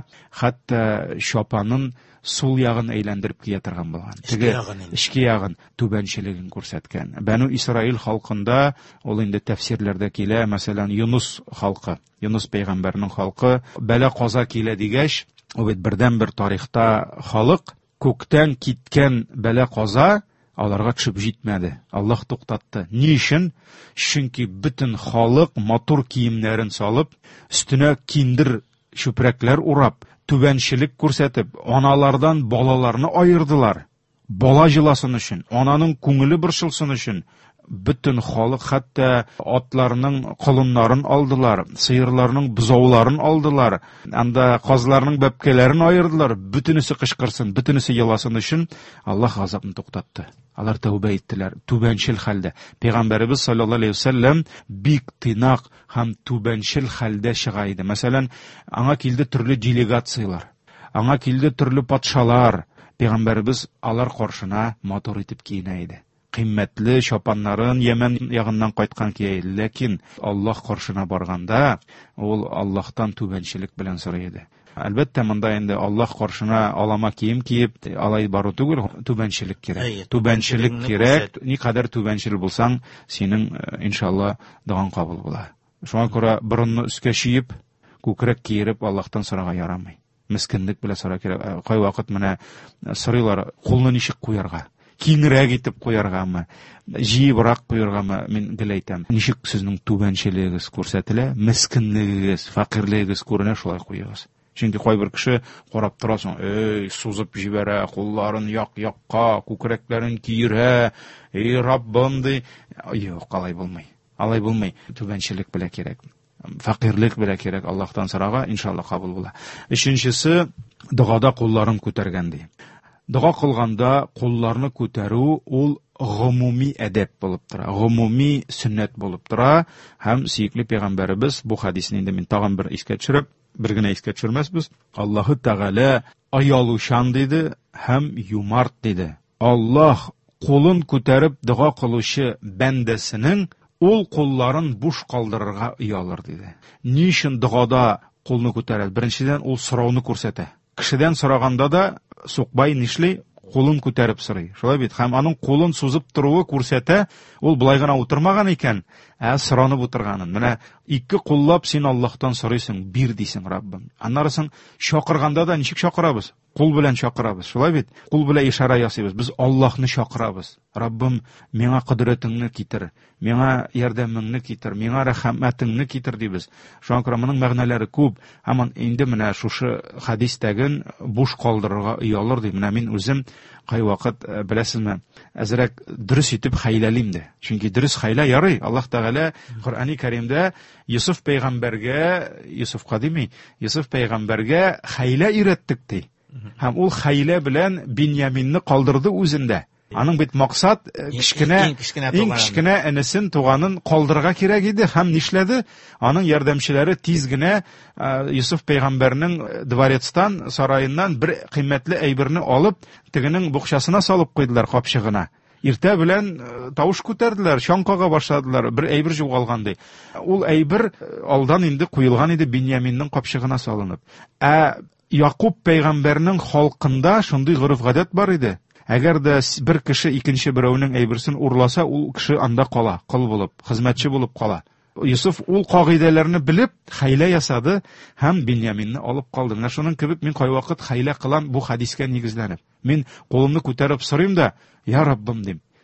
хәтта шапанын сул ягын әйләндереп кия торган булган. Теге ички ягын түбәнчелеген күрсәткән. Бәну Исраил халкында ул инде тәфсирләрдә килә, мәсәлән, Юнус халкы, Юнус пәйгамбәрнең халкы бәла каза килә дигәч, ул бит бердән-бер тарихта халык күктән киткән бәла каза аларга төшеп җитмәде. Аллаһ туктатты. Ни өчен? Чөнки бөтен халык матур киемнәрен салып, өстенә киндер чүпрәкләр урап, түбәнчелек күрсәтеп, аналардан балаларны айырдылар. Бала җыласын өчен, ананың күңеле борчылсын өчен. Бөтен халык хәтта атларның колыннарын алдылар, сыерларның бузауларын алдылар, анда казларның бәбкәләрен айырдылар. Бөтенесе кычкырсын, бөтенесе еласын өчен Аллаһ газабын туктатты. Алар тәүбә иттеләр, түбәнчел хәлдә. Пәйгамбәребез саллаллаһу алейхи ва саллям бик тыйнак һәм түбәнчел хәлдә чыга иде. Мәсәлән, аңа килде төрле делегациялар, аңа килде төрле патшалар. Пәйгамбәребез алар каршына матур итеп киенә иде. Кыйммәтле чапаннарын Йәмән ягыннан кайткан кия иде. Ләкин Аллаһ каршына барганда, ул Аллаһтан түбәнчелек белән сорый иде. Әлбәттә, монда инде Аллаһ каршына алама кием киеп, алай бару түгел, түбәнчелек кирәк. Түбәнчелек кирәк. Никадәр түбәнчел булсаң, синең иншалла дугаң кабул була. Шуңа күрә борынны үскә чиеп, күкрәк киереп Аллаһтан сорарга ярамый. Мискинлек белән сорарга кирәк. Кай вакыт менә сорыйлар, кулны ничек куярга? Киңрәк итеп куяргамы, җыебрак куяргамы, мин гел әйтәм. Ничек сезнең түбәнчелегегез күрсәтелә, мискинлегегез, факирлегегез күренә, шулай куегыз. Чөнки кайбер кеше карап торасың, эй, сузып җибәрә, кулларын як-якка, күкрәкләрен киерә, эй, Раббым ди. Юк, алай булмый. Алай булмый. Түбәнчелек белән кирәк. Факирлек белән кирәк Аллаһтан сорарга, иншалла кабул була. Өченчесе, дугада кулларын күтәргән ди. Дуга кылганда кулларны күтәрү ул гомуми әдәп булып тора, гомуми сөннәт булып тора. Һәм сөекле пәйгамбәребез бу хадисне инде мин тагын бер искә төшереп, бер генә искә төшермәсбез. Аллаһы Тәгалә аялучан диде һәм юмарт диде. Аллаһ кулын күтәреп дуга кылучы бәндәсенең ул кулларын буш калдырырга уялыр диде. Ни өчен дугада кулны күтәрә? Беренчедән, ул сорауны күрсәтә. Кешедән сораганда да сукбай нишли, кулын күтәреп сорый. Шулай бит, һәм аның кулын сузып торуы күрсәтә, ул булай гына утырмаган икән, ә соранып утырганын. Менә ике куллап син Аллаһтан сорыйсың, бир дисең Раббым. Аннарысын чакырганда да ничек чакырабыз? Кул белән чакырабыз. Шулай бит, кул белән ишара ясыйбыз. Без Аллаһны чакырабыз. Раббым, миңа кудрәтеңне китер, миңа ярдәмеңне китер, миңа рәхмәтеңне китер дибез. Шуңа күрә моның мәгънәләре күп. Һәм инде менә шушы хадистәген буш калдырырга уялыр ди. Менә мин үзем кай вакыт беләсезме, әзрәк дөрес итеп хәйләлим дә. Чөнки дөрес хәйлә ярый. Аллаһ Тәгалә Коръәни Кәримдә Юсуф пәйгамбәргә, Юсуфка дими, Юсуф пәйгамбәргә хәйлә өйрәттек ди. Һәм ул хәйлә белән Биньяминне калдырды үзендә. Аның бит максат кичкенә, иң кичкенә энесен, туганын калдырырга кирәк иде. Һәм нишләде? Аның ярдәмчеләре тиз генә Юсуф пәйгамбәрнең дворецтан, сарайыннан бер кыйммәтле әйберне алып, тегенең букчасына салып куйдылар, капчыгына. Иртә белән тавыш күтәрделәр, чаңкага башладылар, бер әйбер җугалган ди. Ул әйбер алдан инде куелган иде Биньяминның капчыгына салынып. Ә Якуб пәйгамбәрнең халкында шундый гырыф-гадәт бар иде. Әгәр дә бер кеше икенче берәүнең әйберсен урласа, ул кеше анда кала, кыл булып, хезмәтче булып кала. Юсуф ул кагыйдәләрне белеп, хәйлә ясады һәм Биньяминне алып калды. Менә шуның кебек мин кай вакыт хәйлә кылам бу хадискә нигезләнеп. Мин кулымны күтәреп сорыйм да, я Раббым дим,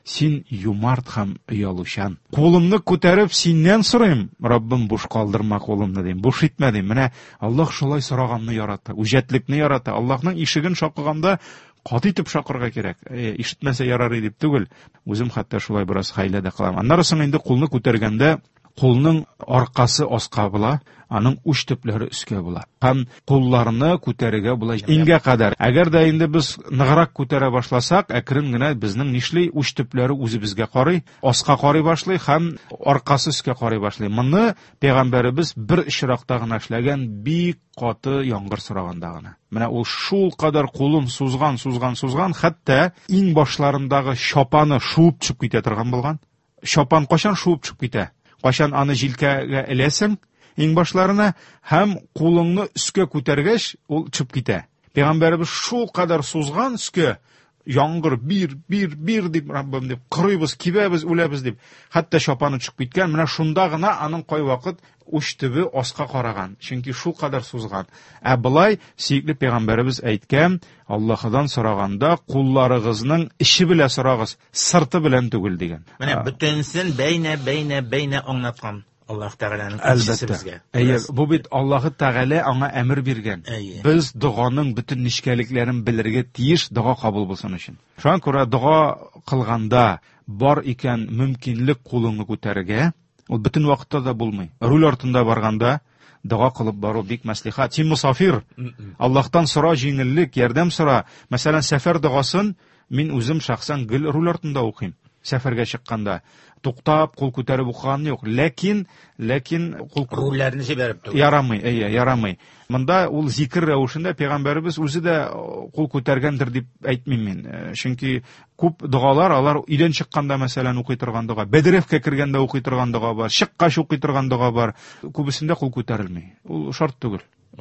син юмарт һәм оялучан. Кулымны күтәреп синнән сорыйм, Раббым буш калдырма кулымны дим. Буш итмә дим. Менә Аллаһ шулай сораганны ярата, үҗәтлекне ярата. Аллаһның ишеген шакыганда каты итеп шакырга кирәк. Э, ишетмәсә ярар дип түгел. Үзем хәтта шулай бераз хәйлә дә кылам. Аннары соң инде кулны күтәргәндә кулның аркасы аска була, аның уч төпләре өскә була. Һәм кулларны күтәрергә була иңгә кадәр. Әгәр дә инде без ныграк күтәрә башласак, әкрен генә безнең нишли уч төпләре үзебезгә карый, аска карый башлый һәм аркасы өскә карый башлый. Моны пәйгамбәребез бер ишракта гына эшләгән, бик каты яңгыр сораганда гына. Менә ул шул кадәр кулын сузган, сузган, сузган, хәтта иң башларындагы шапаны шуып чыгып китә торган булган. Шапан кашан шуып чыгып китә? Кашан аны җилкәгә эләсең, иң башларына һәм кулыңны өскә күтәргәч, ул чыгып китә. Пәйгамбәребез шул кадәр сузган өскә, яңгыр бир, бир, бир дип, Раббым дип, кырыйбыз, кибәбез, үләбез дип, хәтта шапаны чыгып киткән. Менә шунда гына аның кай вакыт уч төбе аска караган, чөнки шул кадәр сузган. Ә былай сөйкле пәйгамбәребез әйткән, Аллаһыдан сораганда кулларыгызның иче белән сорагыз, сырты белән түгел дигән. Менә бөтенсен бәйнә, бәйнә, бәйнә аңлаткан. Аллаһ Тәгаләнең Әлбәттә. Әйе, бу бит Аллаһ Тәгалә аңа әмер биргән. Әйе. Без дуганың бөтен нишкәлекләрен белергә тиеш, дуга кабул булсын өчен. Шуңа күрә дуга кылганда бар икән мөмкинлек кулыңны күтәрергә, ул бөтен вакытта да булмый. Руль артында барганда дуга кылып бару бик мәслихат. Син мусафир, Аллаһтан сора җиңеллек, ярдәм сора. Мәсәлән, сәфәр дугасын мин үзем шәхсән гел руль артында укыйм. Сәфәргә чыкканда туктап кул күтәреп укыган юк, ләкин ләкин кул рульләрне җибәреп түгел. Ярамый, әйе, ярамый. Монда ул зикр рәвешендә пәйгамбәребез үзе дә кул күтәргәндер дип әйтмим мин. Чөнки күп дугалар, алар өйдән чыкканда мәсәлән укый торган дуга, Бәдрәфкә кергәндә укый торган дуга бар, чыккач укый торган дуга бар. Күбесендә кул күтәрелми. Ул шарт түгел.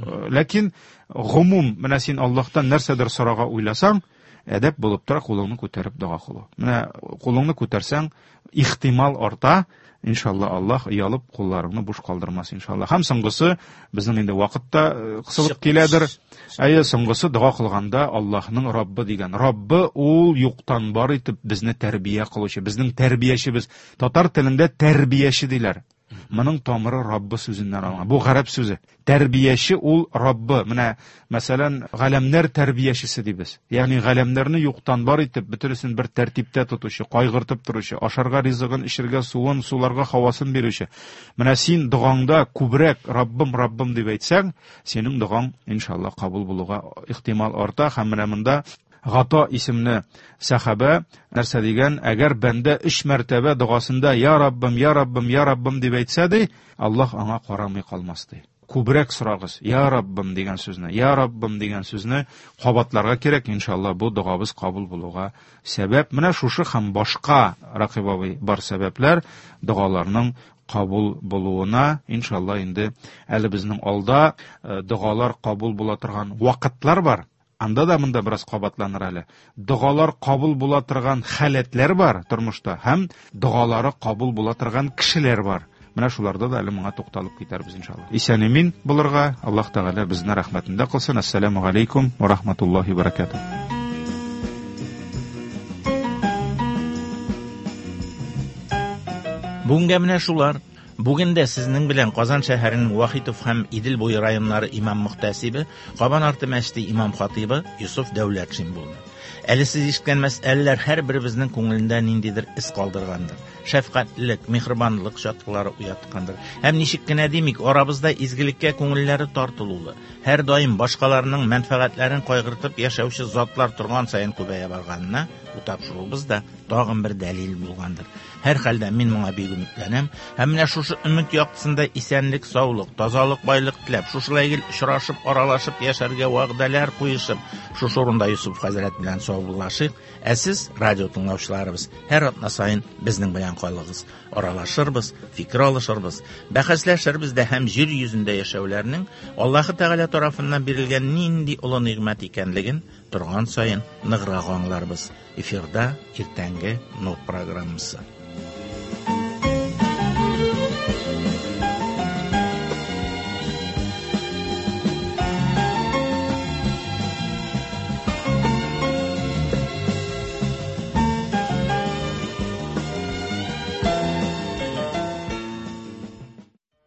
Ләкин гомум, менә син Аллаһтан нәрсәдер сорага уйласаң, әдәп булып тора кулыңны күтәреп дуга кылу. Менә кулыңны күтәрсәң, ихтимал арта, иншалла Аллаһ уялып кулларыңны буш калдырмас иншалла. Һәм соңгысы безнең инде вакытта кысылып киләдер. Әйе, соңгысы дуга кылганда Аллаһның Раббы дигән. Раббы ул юктан бар итеп безне тәрбия кылучы, безнең тәрбиячебез. Татар телендә тәрбияче диләр. Моның тамыры Раббы сүзеннән алган. Бу гарәп сүзе. Тәрбияче ул Раббы. Менә мәсәлән, галәмнәр тәрбиячесе дибез. Ягъни галәмнәрне юктан бар итеп, бөтенесен бер тәртиптә тотучы, кайгыртып торучы, ашарга ризыгын, ишергә суын, суларга һавасын бирүче. Менә син дугаңда күбрәк Раббым, Раббым дип әйтсәң, синең дугаң иншалла кабул булуга ихтимал арта. Һәм менә монда Гата исемле сахаба нәрсә дигән, әгәр бәндә өч мәртәбә дугасында я Раббым, я Раббым, я Раббым дип әйтсә ди, Аллаһ аңа карамый калмас ди. Күбрәк сорагыз, я Раббым дигән сүзне, я Раббым дигән сүзне кабатларга кирәк, иншалла бу дугабыз кабул булуга сәбәп. Менә шушы һәм башка ракыйбы бар сәбәпләр дугаларның кабул булуына иншалла инде әле безнең алда дугалар кабул була торган вакытлар бар. Анда да монда бераз кабатланыр әле. Дугалар кабул була торган халәтләр бар тормышта, һәм дугалары кабул була торган кешеләр бар. Менә шуларда да әле моңа тукталып китәрбез иншалла. Исән-имин булырга Аллаһ Тәгалә безне рәхмәтендә кылсын. Ассаламу алейкум ва рахматуллаһи ва баракатуһ. Бүгенгә менә шулар. Бүген дә сезнең белән Казан шәһәренең Вахитов һәм Идел буе районнары имам мөхтәсибе, Кабан арты мәчете имам хатибы Юсуф Дәүләтшин булды. Әле сез ишеткән мәсьәләләр һәрберебезнең күңелендә ниндидер ис калдыргандыр. Шәфкатьлек, мехрибанлык чаткылары уяткандыр. Һәм ничек кенә димик, арабызда изгелеккә күңелләре тартылулы. Һәр даим башкаларның мәнфәгатьләрен кайгыртып яшәүче затлар торган саен күбәя барганына утапшыруыбыз да тагын бер дәлил булгандыр. Һәр хәлдә мин моңа бик өметләнәм. Һәм менә шушы өмет яктысында исәнлек, саулык, тазалык, байлык теләп, шушылай гел очрашып, аралашып яшәргә вәгъдәләр куешып, шушы урында Юсуф хәзрәт белән саубуллашыйк. Ә сез, радио тыңлаучыларыбыз, һәр атна саен безнең белән калыгыз. Аралашырбыз, фикер алышырбыз, бәхәсләшербез дә һәм җир йөзендә яшәүләрнең Аллаһ Тәгалә тарафыннан бирелгән нинди улы нигъмәт икәнлеген торган саен ныграк аңларбыз. Эфирда иртәнге Нур программасы.